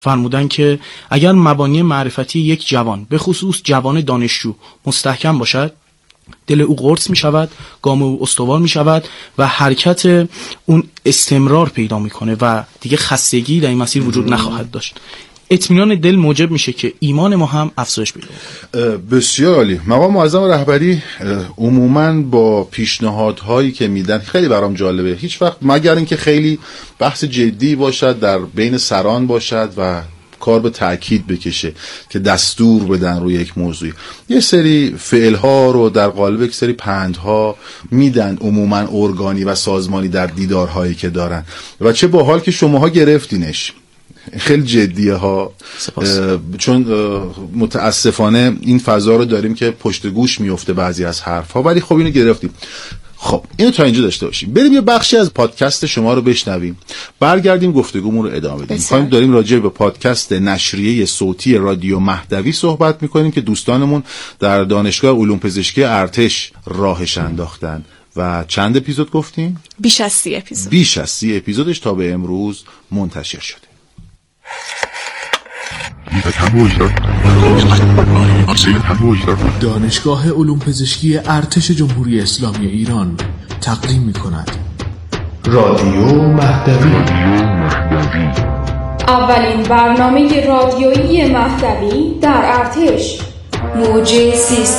فرمودن که اگر مبانی معرفتی یک جوان به خصوص جوان دانشجو مستحکم باشد، دل او قرص می شود، گام او استوار می شود و حرکت اون استمرار پیدا می کنه و دیگه خستگی در این مسیر وجود نخواهد داشت. اطمینان دل موجب میشه که ایمان ما هم افزایش پیدا کنه. بسیار عالی. مقام معظم رهبری عموماً با پیشنهادهایی که میدن خیلی برام جالبه. هیچ وقت مگر اینکه خیلی بحث جدی باشد، در بین سران باشد و کار به تأکید بکشه که دستور بدن روی یک موضوعی، یه سری فعلها رو در قالب یک سری پندها میدن عموماً ارگانی و سازمانی در دیدارهایی که دارن و چه باحال که شماها گرفتینش. خیلی جدیه ها، چون متاسفانه این فضا رو داریم که پشت گوش میفته بعضی از حرف ها، ولی خب اینو گرفتیم. خب اینو تا اینجا داشته باشیم، بریم یه بخشی از پادکست شما رو بشنویم، برگردیم گفتگومون رو ادامه بدیم. می‌خوایم داریم راجع به پادکست نشریه صوتی رادیو مهدوی صحبت می‌کنیم که دوستانمون در دانشگاه علوم پزشکی ارتش راهش انداختن و چند اپیزود گفتیم؟ بیش از 30 اپیزود. بیش از 30 اپیزودش تا به امروز منتشر شده. دانشگاه علوم پزشکی ارتش جمهوری اسلامی ایران تقدیم می‌کند رادیو مهدوی. اولین برنامه رادیویی مهدوی در ارتش، موج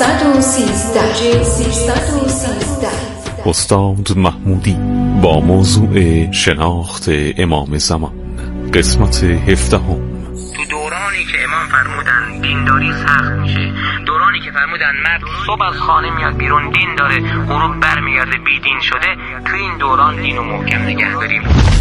313. استاد محمودی با موضوع شناخت امام زمان، قسمت 17. تو دورانی که امام فرمودن دینداری سخت میشه، دورانی که فرمودن مرد صبح از خانه میاد بیرون دین داره، غروب برمیگرده بی دین شده، تو این دوران دینو محکم نگه داریم.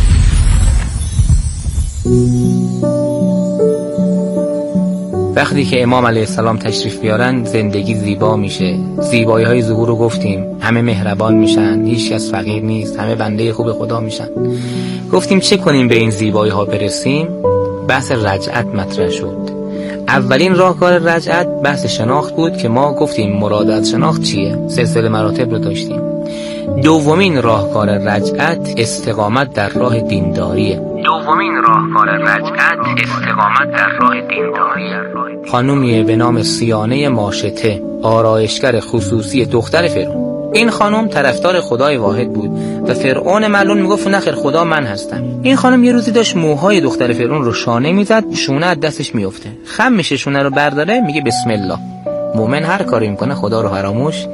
وقتی که امام علیه السلام تشریف بیارن زندگی زیبا میشه. زیبایی های ظهور رو گفتیم، همه مهربان میشن، هیچ کس فقیر نیست، همه بنده خوب خدا میشن. گفتیم چه کنیم به این زیبایی ها برسیم؟ بحث رجعت مطرح شد. اولین راهکار رجعت بحث شناخت بود که ما گفتیم مراد از شناخت چیه، سلسله مراتب رو داشتیم. دومین راهکار رجعت استقامت در راه دینداریه. خانومیه به نام سیانه ماشطه، آرایشگر خصوصی دختر فرعون. این خانم طرفدار خدای واحد بود و فرعون معلوم میگفت نخیر خدا من هستم. این خانم یه روزی داشت موهای دختر فرعون رو شانه میزد، شونه از دستش میفته، خم میشه شونه رو برداره، میگه بسم الله. مومن هر کاری میکنه خدا رو فراموش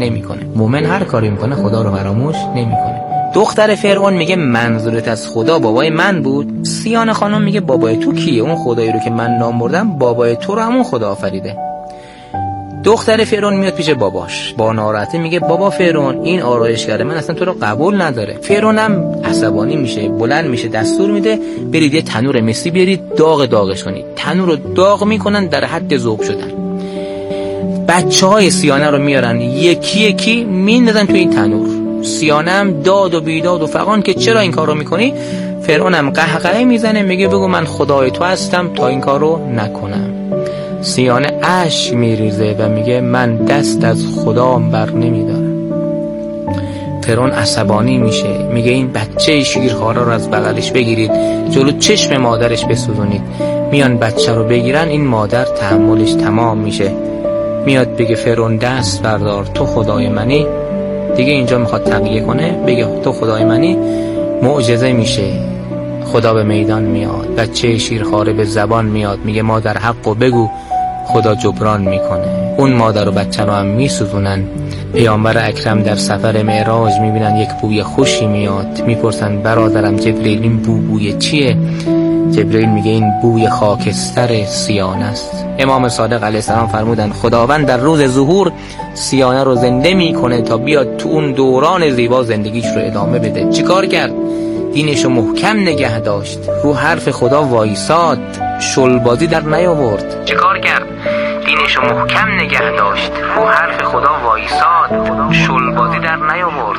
نمیکنه. دختر فرعون میگه منظورت از خدا بابای من بود؟ سیان خانم میگه بابای تو کیه؟ اون خدایی رو که من نام بردم بابای تو رو همون خدا آفریده. دختر فرعون میاد پیش باباش با ناراحتی میگه بابا فرعون این آرایشگر من اصلا تو رو قبول نداره. فرعون هم عصبانی میشه، بلند میشه، دستور میده برید یه تنور مسی بیارید داغش کنید. تنور رو داغ میکنن در حد ذوب شدن. بچهای سیانه رو میارن یکی یکی میندازن تو این تنور. سیانه هم داد و بیداد و فغان که چرا این کار رو میکنی؟ فرعون هم قهقه میزنه میگه بگو من خدای تو هستم تا این کار رو نکنم. سیانه اشک میریزه و میگه من دست از خدام بر نمیدارم. فرعون عصبانی میشه، میگه این بچه شیرخواره رو از بغلش بگیرید جلو چشم مادرش بسوزونید. میان بچه رو بگیرن، این مادر تحملش تمام میشه، میاد بگه فرعون دست بردار تو خدای منی. دیگه اینجا میخواد تقیه کنه، بگه تو خدای منی، معجزه میشه، خدا به میدان میاد، بچه شیرخواره به زبان میاد، میگه مادر حقو بگو، خدا جبران میکنه. اون مادر و بچه رو هم میسوزونن. پیامبر اکرم در سفر معراج میبینن یک بوی خوشی میاد، میپرسن برادرم جبرئیل این بوی چیه؟ جبرئیل میگه این بوی خاکستر سیانه است. امام صادق علیه السلام فرمودن خداوند در روز ظهور سیانه رو زنده میکنه تا بیاد تو اون دوران زیبا زندگیش رو ادامه بده. چیکار کرد؟ دینش رو محکم نگه داشت، رو حرف خدا وایساد، شلبازی در نیاورد. چیکار کرد؟ دینش رو محکم نگه داشت، رو حرف خدا وایساد، شلبازی در نیاورد.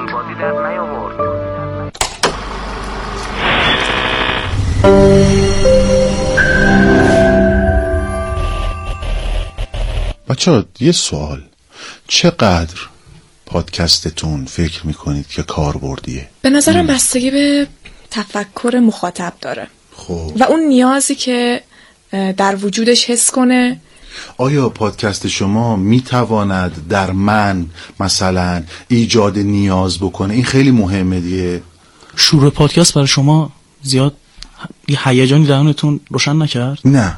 بچه‌ها یه سوال، چقدر پادکستتون فکر میکنید که کاربردیه؟ به نظرم بستگی به تفکر مخاطب داره. خب. و اون نیازی که در وجودش حس کنه. آیا پادکست شما میتواند در من مثلا ایجاد نیاز بکنه؟ این خیلی مهمه دیگه. شروع پادکست برای شما زیاد یه هیجانی درونتون روشن نکرد؟ نه،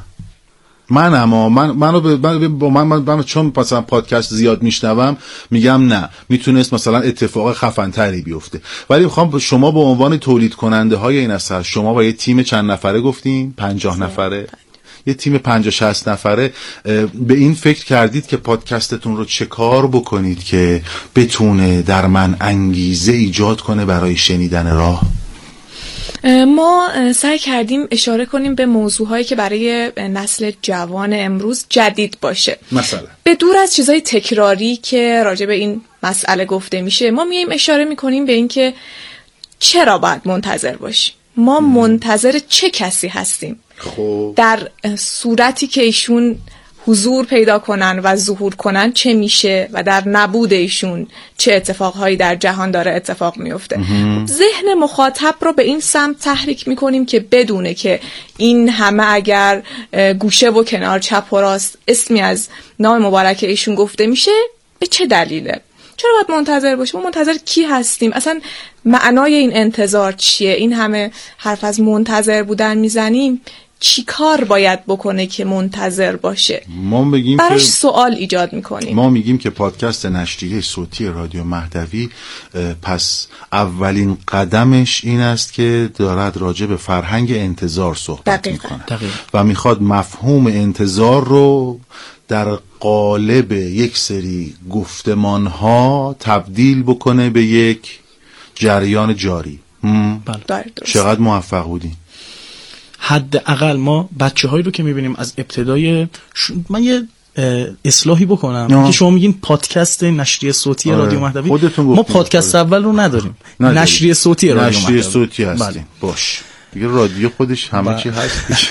من چون مثلا پادکست زیاد میشنوم میگم نه، میتونست مثلا اتفاق خفن تری بیفته. ولی میخوام شما به عنوان تولید کننده های این اثر، شما با یه تیم چند نفره گفتیم؟ 50 نفره، یه تیم 50-60 نفره، به این فکر کردید که پادکستتون رو چه کار بکنید که بتونه در من انگیزه ایجاد کنه برای شنیدن راه؟ ما سعی کردیم اشاره کنیم به موضوعهایی که برای نسل جوان امروز جدید باشه، مثلا به دور از چیزای تکراری که راجع به این مسئله گفته میشه. ما میایم اشاره میکنیم به این که چرا باید منتظر باشیم، ما منتظر چه کسی هستیم. خب در صورتی که ایشون حضور پیدا کنن و ظهور کنن چه میشه و در نبود ایشون چه اتفاقهایی در جهان داره اتفاق میفته. ذهن مخاطب رو به این سمت تحریک میکنیم که بدونه که این همه اگر گوشه و کنار چپ و راست اسمی از نام مبارک ایشون گفته میشه به چه دلیله، چرا باید منتظر باشیم، ما منتظر کی هستیم، اصلا معنای این انتظار چیه، این همه حرف از منتظر بودن میزنیم، چی کار باید بکنه که منتظر باشه؟ ما میگیم براش سوال ایجاد میکنیم. ما میگیم که پادکست نشریه صوتی رادیو مهدوی پس اولین قدمش این است که دارد راجع به فرهنگ انتظار صحبت میکنه و میخواد مفهوم انتظار رو در قالب یک سری گفتمانها تبدیل بکنه به یک جریان جاری. چقدر موفق بودین؟ حداقل ما بچه‌هایی رو که می‌بینیم از ابتدای من یه اصلاحی بکنم که شما میگین پادکست نشریه صوتی رادیو مهدوی، ما پادکست اول رو نداریم. نشریه صوتی رادیو مهدوی، نشریه صوتی هستیم. باش دیگه، رادیو خودش همه چی هست.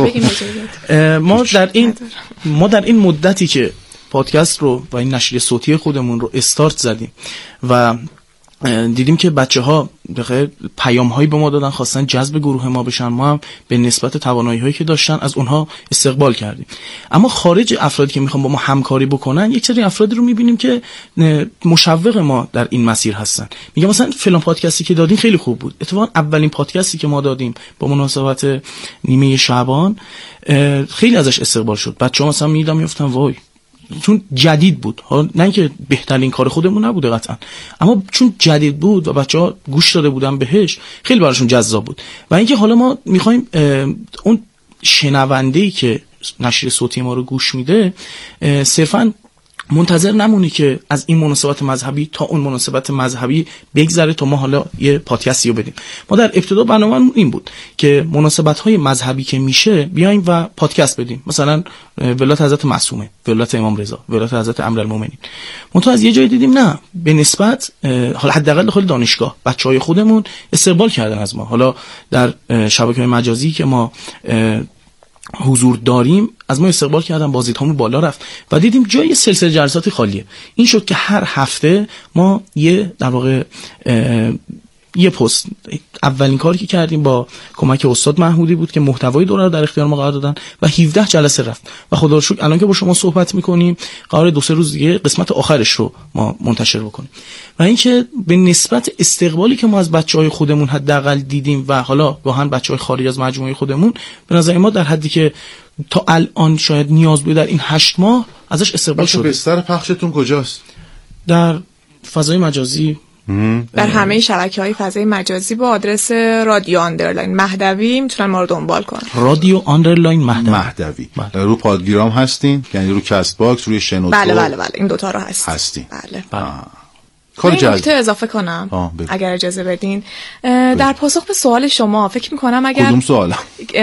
ما در این مدتی که پادکست رو و این نشریه صوتی خودمون رو استارت زدیم و دیدیم که بچه‌ها بخیر پیام‌هایی به ما دادن، خواستن جذب گروه ما بشن، ما هم به نسبت توانایی‌هایی که داشتن از اونها استقبال کردیم. اما خارج افرادی که میخوان با ما همکاری بکنن، یک سری افرادی رو می‌بینیم که مشوق ما در این مسیر هستن. میگم مثلا فلان پادکستی که دادین خیلی خوب بود. اتفاقا اولین پادکستی که ما دادیم با مناسبت نیمه شعبان خیلی ازش استقبال شد. بچه‌ها مثلا می‌گفتن وای، چون جدید بود، نه اینکه بهترین کار خودمون نبوده قطعا، اما چون جدید بود و بچه‌ها گوش داده بودن بهش خیلی براشون جذاب بود. و اینکه حالا ما می‌خوایم اون شنونده‌ای که نشریه صوتی ما رو گوش میده صرفاً منتظر نمونی که از این مناسبت مذهبی تا اون مناسبت مذهبی بگذره تا ما حالا یه پادکستی رو بدیم. ما در ابتدا برنامه‌مون این بود که مناسبت‌های مذهبی که میشه بیایم و پادکست بدیم، مثلا ولایت حضرت معصومه، ولایت امام رضا، ولایت حضرت امیرالمومنین. منتها از یه جای دیدیم نه، به نسبت حالا حداقل داخل دانشگاه بچهای خودمون استقبال کردن از ما. حالا در شبکه‌های مجازی که ما حضور داریم از ما استقبال کردن، بازدیدهامون بالا رفت و دیدیم جای سلسله جلساتی خالیه. این شد که هر هفته ما در واقع یه پست، اولین کاری که کردیم با کمک استاد محمودی بود که محتوای دوره رو در اختیار ما قرار دادن و 17 جلسه رفت و خدا رو شکر الان که با شما صحبت میکنیم قراره 2-3 روز دیگه قسمت آخرش رو ما منتشر بکنیم. و اینکه به نسبت استقبالی که ما از بچهای خودمون حداقل دیدیم و حالا گاهن بچهای خارج از مجموعه خودمون، به نظر ما در حدی که تا الان شاید نیاز بود در این 8 ماه ازش استقبال شده. بستر پخشتون کجاست؟ در فضای مجازی، در همه شبکه‌های فضای مجازی با آدرس رادیو آندرلاین مهدوی میتونن ما رو دنبال کنن. رادیو آندرلاین مهدوی. رو پادگیرام هستین؟ یعنی رو کست باکس، روی شنوتو؟ بله این دوتا رو هستین. بله. کار جالب. نکته اضافه کنم اگر اجازه بدین. در پاسخ به سوال شما فکر می‌کنم اگر کدوم سوالم؟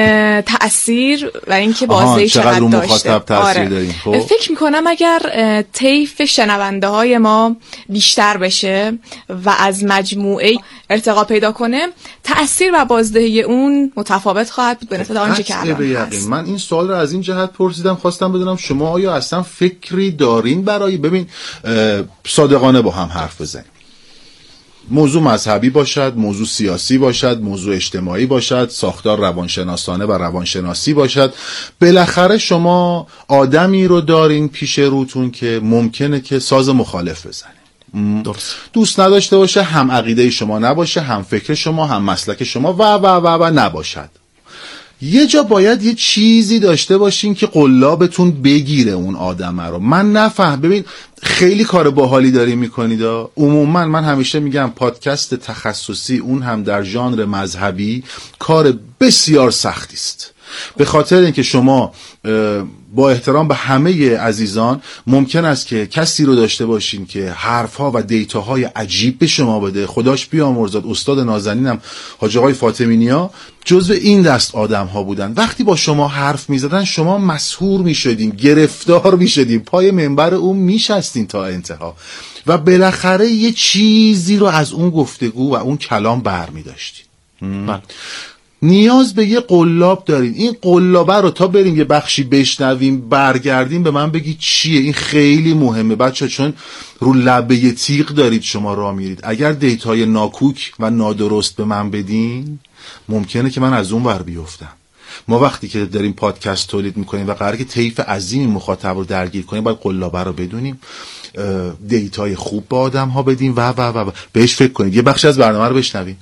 تأثیر و اینکه بازدهی چقدر داشته. فکر می‌کنم اگر طیف شنونده‌های ما بیشتر بشه و از مجموعه ارتقا پیدا کنه، تأثیر و بازدهی اون متفاوت خواهد بود به نسبت آنچه که الان هست. من این سوال رو از این جهت پرسیدم، خواستم بدونم شما آیا اصلا فکری دارین برای، ببین صادقانه با هم حرف بزنیم، موضوع مذهبی باشد، موضوع سیاسی باشد، موضوع اجتماعی باشد، ساختار روانشناسانه و روانشناسی باشد، بالاخره شما آدمی رو دارین پیش روتون که ممکنه که ساز مخالف بزنه، دوست نداشته باشه، هم عقیده شما نباشه، هم فکر شما، هم مسلک شما و نباشد. یه جا باید یه چیزی داشته باشین که قلابتون بگیره اون آدمه رو. من نفهم، ببین خیلی کار باحالی داری میکنید. عموما من همیشه میگم پادکست تخصصی، اون هم در ژانر مذهبی، کار بسیار سختی است. به خاطر اینکه شما با احترام به همه عزیزان ممکن است که کسی رو داشته باشین که حرفها و دیتاهای عجیب به شما بده. خداش بیامرزاد استاد نازنینم حاج آقای فاطمی جزو این دست آدم ها بودن. وقتی با شما حرف میزدن شما مسحور میشدین، گرفتار میشدین، پای منبر اون میشستین تا انتها و بالاخره یه چیزی رو از اون گفتگو و اون کلام برمیداشتین. نیاز به یه قلاب دارین. این قلابه رو تا بریم یه بخشی بشنویم برگردیم به من بگید چیه. این خیلی مهمه بچه، چون رو لبه یه تیغ دارید شما راه میرید. اگر دیتای ناکوک و نادرست به من بدین ممکنه که من از اون ور بیفتم. ما وقتی که داریم پادکست تولید میکنیم و قراره که طیف عظیم مخاطب رو درگیر کنیم باید قلابه رو بدونیم، دیتای خوب به آدم ها بدیم و بهش فکر کنید. یه بخشی از برنامه رو بشنویم.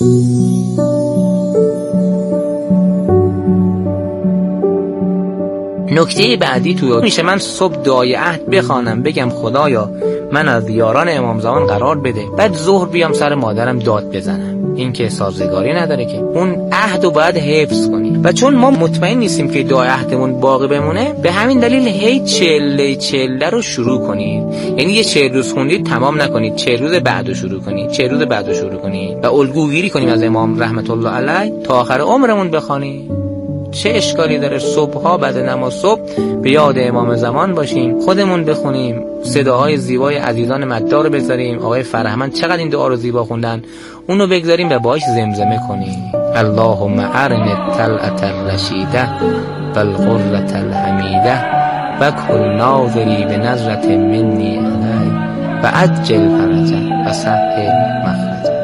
نکته بعدی تو میشه من صبح دعای عهد بخوانم بگم خدایا من از یاران امام زمان قرار بده، بعد ظهر بیام سر مادرم داد بزنم. این که سازگاری نداره که. اون عهد رو باید حفظ کنی و چون ما مطمئن نیستیم که دعای عهدمون باقی بمونه، به همین دلیل هی چله رو شروع کنید. یعنی یه 40 روز خوندید تمام نکنید، 40 روز بعدو شروع کنید، 40 روز بعدو شروع کنید و الگوگیری کنیم از امام رحمت الله علیه تا آخر عمرمون بخوانید. چه اشکالی داره صبحها بعد نماز صبح به یاد امام زمان باشیم، خودمون بخونیم، صداهای زیبای عزیزان مدار رو بذاریم. آقای فرهمند چقدر این دعا رو زیبا خوندن، اونو بگذاریم و باهاش زمزمه کنیم. اللهم ارن الطلعة الرشیده والغرة الحمیده و کل ناظری بنظرة منی علی و عجل فرجه و سهل مخرجه.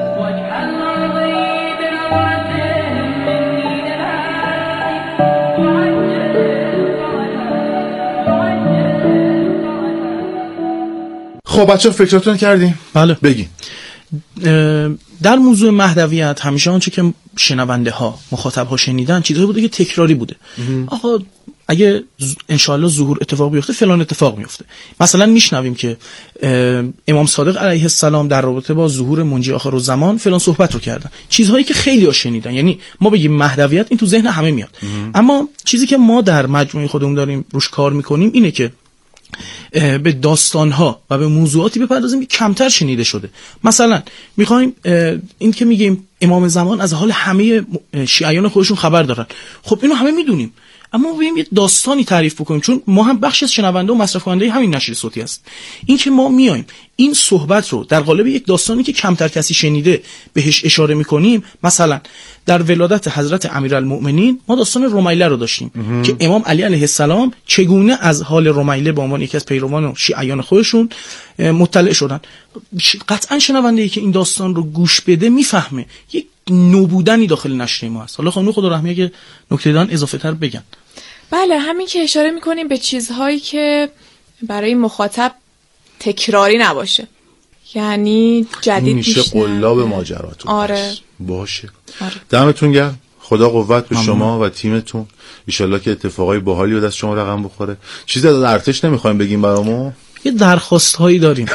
خب بچه فکراتون کردیم؟ بله بگین. در موضوع مهدویت همیشه آنچه که شنونده ها مخاطب ها شنیدن چیزایی بوده که تکراری بوده. آقا اگه انشاءالله ظهور اتفاق بیفته فلان اتفاق میفته. مثلا میشنویم که امام صادق علیه السلام در رابطه با ظهور منجی آخرالزمان فلان صحبت رو کردن، چیزهایی که خیلی ها شنیدن. یعنی ما بگیم مهدویت این تو ذهن همه میاد. اما چیزی که ما در مجموعه خودمون داریم روش کار میکنیم اینه که به داستانها و به موضوعاتی بپردازیم که کمتر شنیده شده. مثلا میخوایم این که میگیم امام زمان از حال همه شیعیان خودشون خبر دارن، خب اینو همه میدونیم، اما بیایم یه داستانی تعریف بکنیم، چون ما هم بخشی از شنونده و مصرف کننده همین نشر صوتی است. این که ما میایم این صحبت رو در قالب یک داستانی که کمتر کسی شنیده بهش اشاره میکنیم. مثلا در ولادت حضرت امیرالمؤمنین ما داستان رمیله رو داشتیم که امام علی علیه السلام چگونه از حال رمیله به عنوان یکی از پیروان و شیعیان خودشون مطلع شدن. قطعا شنونده‌ای که این داستان رو گوش بده میفهمه یک نوبودنی داخل نشریه ما هست. حالا خانم خدا رحمی اگه نکته دارن اضافه تر بگن. بله، همین که اشاره میکنیم به چیزهایی که برای مخاطب تکراری نباشه، یعنی جدید میشه قلاب ماجراتون. آره باشه. دمتون گرم، خدا قوت به شما و تیمتون. ان که اتفاقای باحالی دست شما رقم بخوره. چیزی از ارتش نمیخوایم بگیم برامون؟ یه درخواست هایی داریم.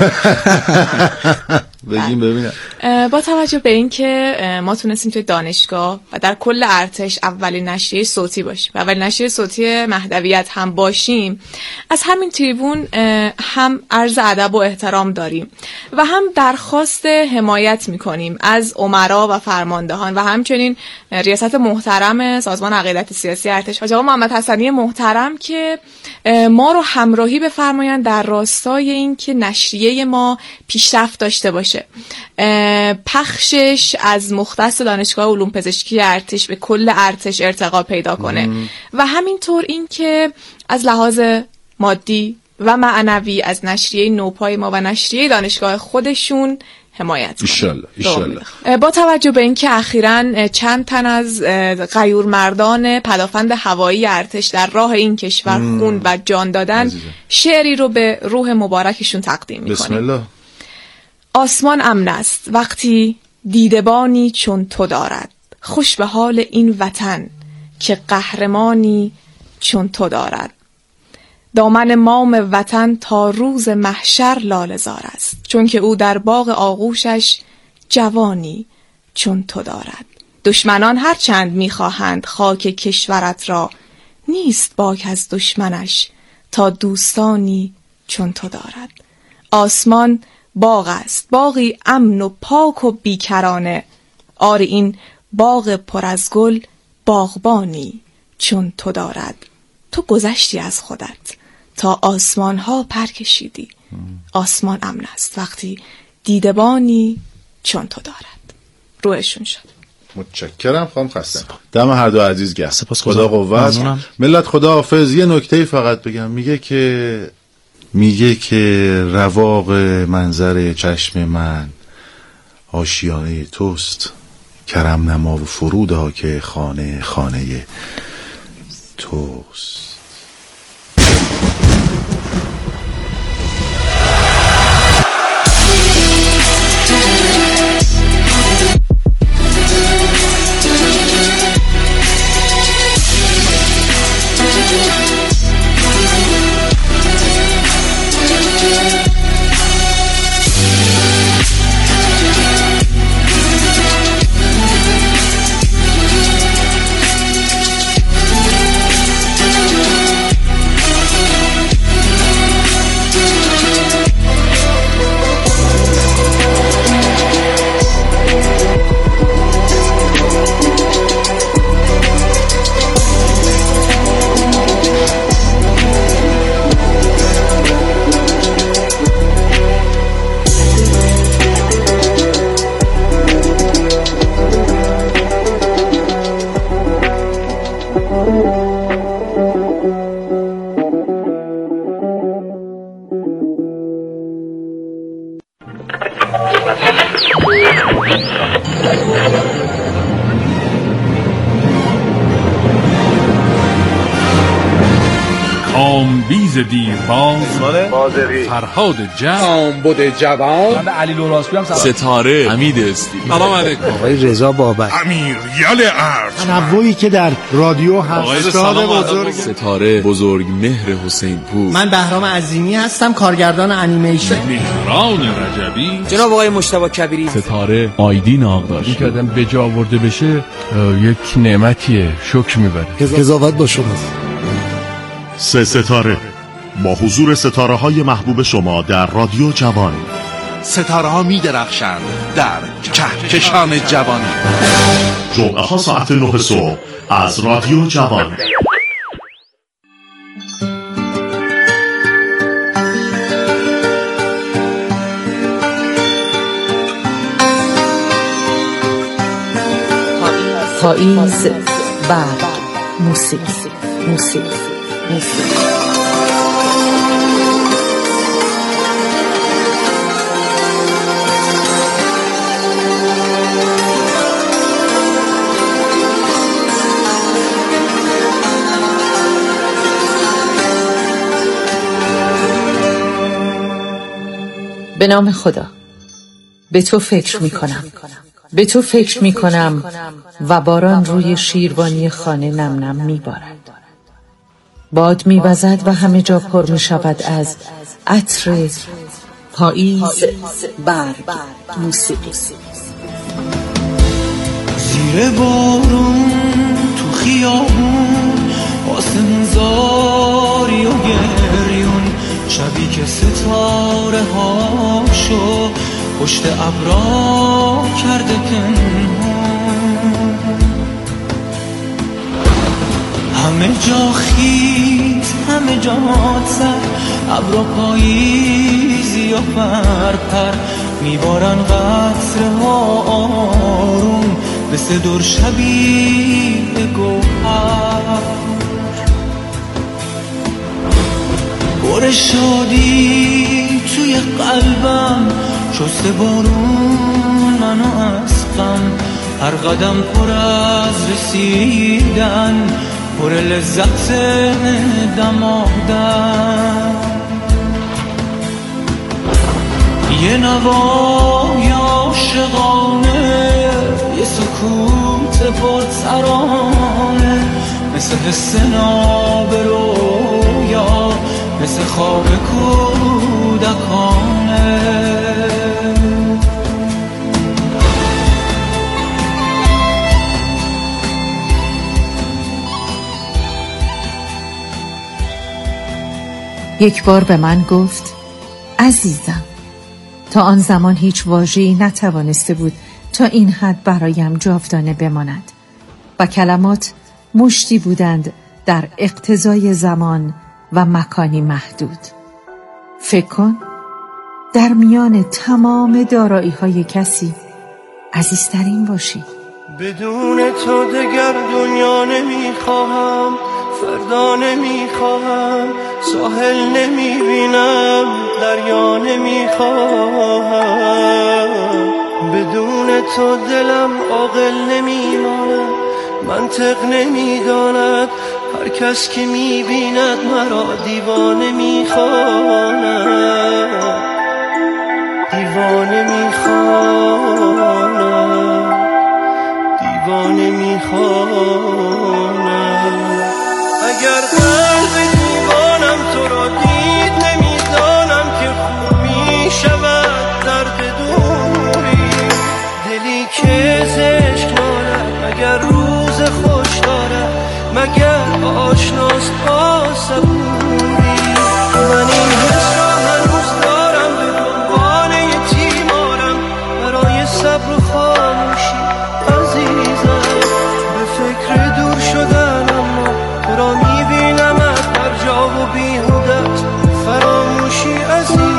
بگیم ببینم. با توجه به این که ما تونستیم توی دانشگاه و در کل ارتش اولین نشریه صوتی باشیم و اولین نشریه صوتی مهدویت هم باشیم، از همین تریبون هم عرض ادب و احترام داریم و هم درخواست حمایت میکنیم از امرا و فرماندهان و همچنین ریاست محترم سازمان عقیدت سیاسی ارتش حاج آقا محمد حسنی محترم که ما رو همراهی بفرمایند در راستای این که نشریه ما پیشرفت داشته باشه، پخشش از مختص دانشگاه علوم پزشکی ارتش به کل ارتش ارتقا پیدا کنه و همینطور این که از لحاظ مادی و معنوی از نشریه نوپای ما و نشریه دانشگاه خودشون حمایت کنه. ایشالله. با توجه به اینکه اخیراً چند تن از غیورمردان پدافند هوایی ارتش در راه این کشور خون و جان دادن، شعری رو به روح مبارکشون تقدیم می‌کنیم. بسم الله. آسمان امن است وقتی دیدبانی چون تو دارد، خوش به حال این وطن که قهرمانی چون تو دارد. دامن مام وطن تا روز محشر لاله‌زار است، چون که او در باغ آغوشش جوانی چون تو دارد. دشمنان هر چند می‌خواهند خاک کشورت را، نیست باک از دشمنش تا دوستانی چون تو دارد. آسمان باغ است، باغی امن و پاک و بیکرانه، آری این باغ پر از گل باغبانی چون تو دارد. تو گذشتی از خودت تا آسمان ها پر کشیدی، آسمان امن است وقتی دیدبانی چون تو دارد. روحشون شد. متشکرم خانم خسته. دم هر دو عزیز گرم. خدا قوت. ملت خدا حافظ. یه نکته فقط بگم، میگه که رواق منظر چشم من آشیانه توست، کرم نما و فرودا که خانه توست. کامبیز دیرباز، فرهاد جمع، آنبود جوان، من به علی لوراسپی هم ستاره، حمید استی، سلام علیکم، آقای رضا بابک، امیر یل ارج، تنوعی که در رادیو هست، استاد بزرگ، ستاره بزرگ مهر حسین پور، من بهرام عظیمی هستم، کارگردان انیمیشن، مهران رجبی، جناب آقای مجتبی کبیری، ستاره آیدین آقداشت. این که آدم به جا آورده بشه یک نعمتیه، شکر میبره. قضاوت با شما. سه ستاره با حضور ستاره های محبوب شما در رادیو جوان. ستاره ها می درخشند در کهکشان جوانی. جمعه ها ساعت 9 صبح از رادیو جوان. پاییز برگ موسیقی به نام خدا. به تو فکر می کنم و باران روی شیروانی خانه نم نم می بارد. باد می وزد و همه جا پر می شود از عطر پاییز برگ موسیقی. زیر بارون تو خیابون آسمون زاری و گریون، شبی که ستاره هاشو پشت ابرا کرده پنهان، همه جا خیز همه جا سر، ابرا پاییزی و پرپر میبارن قطره ها آروم به صدور شبیه گوهر. بر شادی توی قلبم شسته بارون منو از غم، هر قدم پر از رسیدن، پر لذت دمادن. یه نوای عاشقانه، یه سکوت پرترانه، مثل حس ناب رویا، مثل خواب کودکانه. یک بار به من گفت عزیزم، تا آن زمان هیچ واژه‌ای نتوانسته بود تا این حد برایم جاودانه بماند و کلمات مشتی بودند در اقتضای زمان و مکانی محدود. فکر کن در میان تمام دارایی‌های کسی عزیزترین باشی. بدون تو دگر دنیا نمیخواهم، فردا نمیخواهم، ساحل نمیبینم، دریا نمیخواهم. بدون تو دلم عاقل نمیماند، منطق نمیداند، هر کس که میبیند مرا دیوانه میخواند، دیوانه میخواند، دیوانه میخواند. اگر قلب دیوانم تو را دید، نمیدانم که خوب میشود درد دوری. دلی که عشق دارد مگر روز خوش دارد، مگر آشناست با صبوری. من این حس را هنوز دارم، به دنبال یه تیمارم، برای صبر و خاموشی عزیزم. به فکر دور شدن اما تو را میبینم از هر جا و بیهودت، فراموشی عزیزم.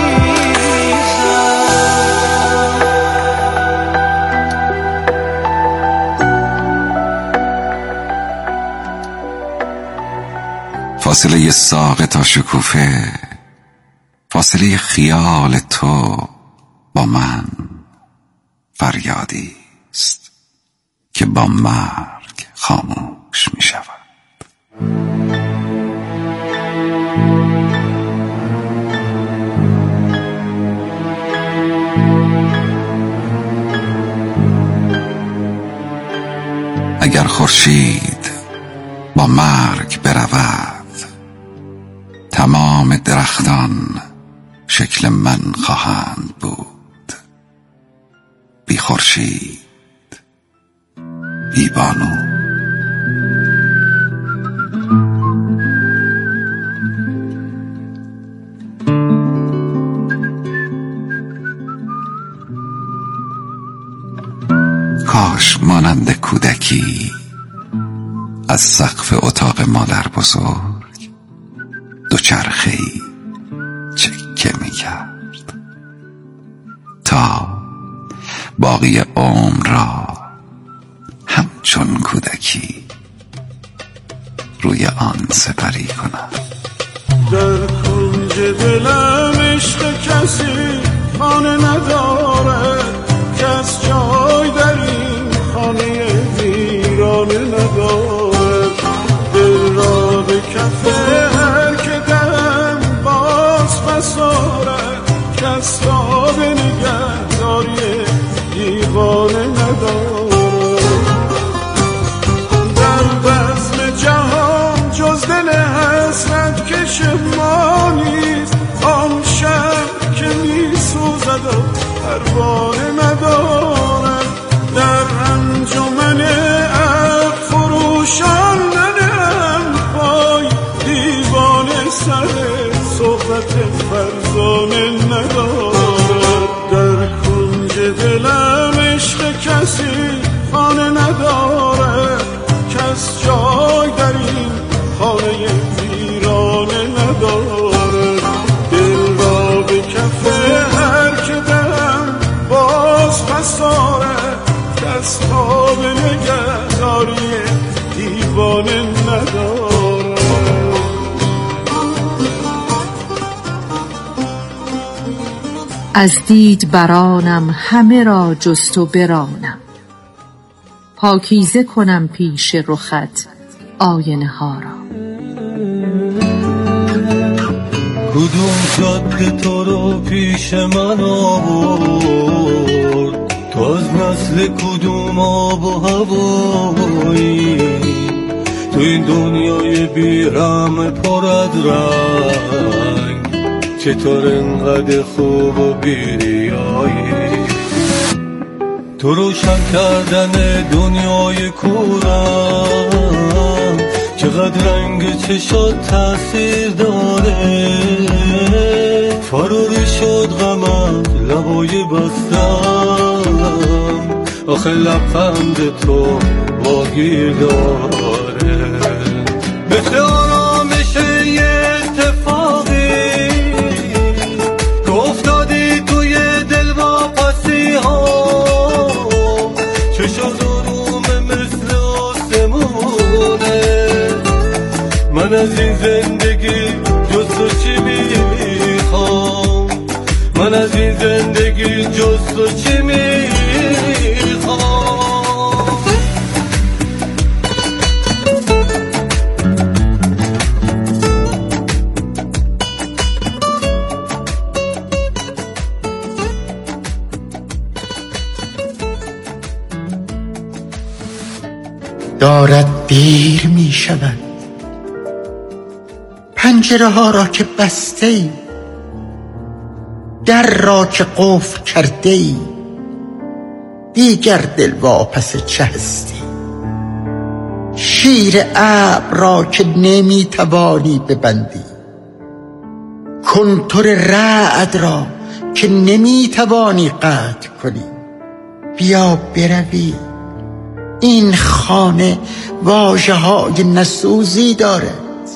فاصله ساق تا شکوفه، فاصله خیال تو با من، فریادی است که با مرگ خاموش می شود. اگر خورشید با مرگ برود، تمام درختان شکل من خواهند بود. بی خورشید، بی بانو. کاش مانند کودکی از سقف اتاق مادر بزرگ دوچرخه‌ای چکه می‌کرد تا باقی عمر را همچون کودکی روی آن سپری کنم. در کنج دلم عشق کسی خانه نداره، کس جای در این خانه ویرانه نداره. دل را به کف هر که دم باز بساره، کس را به نگهداری دیوانه نداره. در بزم جهان جز دل حسرت کش ما نیست، آن شب که می سوزد و پروانه نداره. در انجمن عقل فروشان پای، دیوانه سر صحبت فرزانه نداره. در کنج دلم عشق کسی خانه نداره، کس جای در این خانه ویرانه نداره. دل را به کف هر که دم باز بساره، کس را به نگهداری دیوانه نداره. از دید برانم همه را جست و برانم، پاکیزه کنم پیش رخت آینه ها را. کدوم جاده تو رو پیش من آورد، تو از نسل کدوم آب و هوایی، تو این دنیای بیرحم پر از رنگ، چطور انقدر خوب و بیریایی، تو روشن کردن دنیای کورم، چقدر رنگ چشات تأثیر داره، فراری شد غمت لبای بستم، آخه لبخند تو باگیر داره، مثل آرامش یه اتفاقی که افتادی توی دل واپسی ها، چشات آرومه مثل آسمونه، من از این زندگی جز تو چی میخوام، من از این زندگی جز تو چی میخوام. دارد دیر می شود، پنجره ها را که بسته ای، در را که قفل کرده ای، دیگر دل واپس چه هستی؟ شیر ابر را که نمی توانی ببندی، کنتور رعد را که نمی توانی قطع کنی، بیا بروی، این خانه واژه های نسوزی دارد،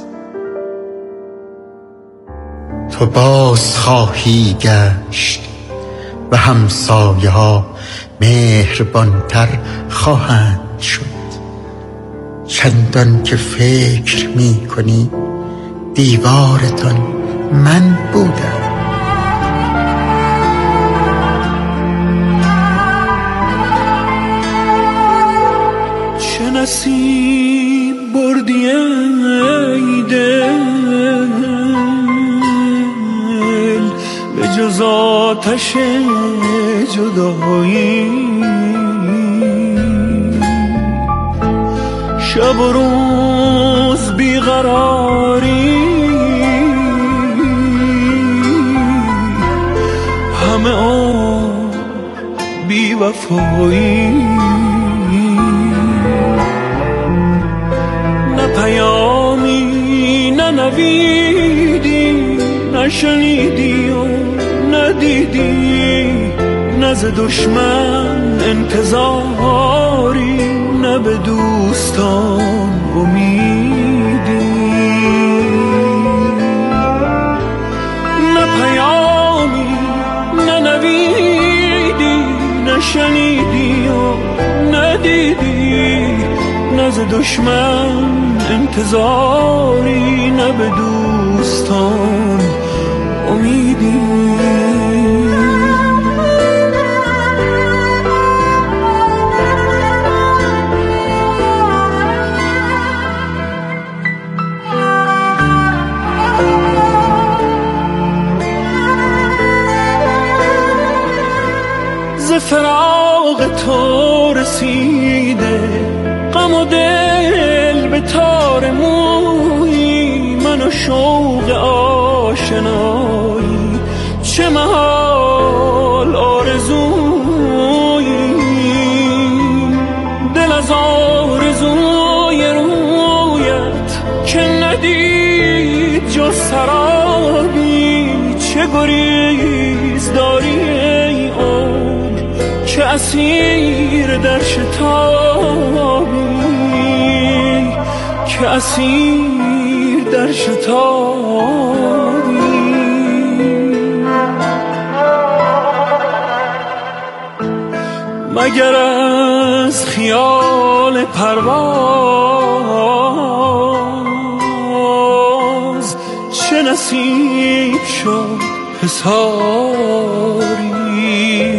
تو باز خواهی گشت و همسایه ها مهربانتر خواهند شد، چندان که فکر می کنی دیوارتان من بودم. چه نصیب بردی ای دل به جز آتش جدایی، شب و روز بیقراری، همه آن بی وفایی، نه پیامی نه نویدی، نشنیدی و ندیدی، نه ز دشمن انتظاری، نه به دوستان امیدی، نه پیامی نه نویدی، نشنیدی و ندیدی، نه ز دشمن انتظاری، نه به دوستان امیدی. ز فراق تو رسیده غم و دل به تار مویی، من و شوق آشنایی چه محال آرزویی، دل از آرزوی رویت که ندید جز سرابی، چه گریز داری ای عمر که اسیر در شتابی، که اسیر در شتابی. مگر از خیال پرواز چه نصیب شد حسابی،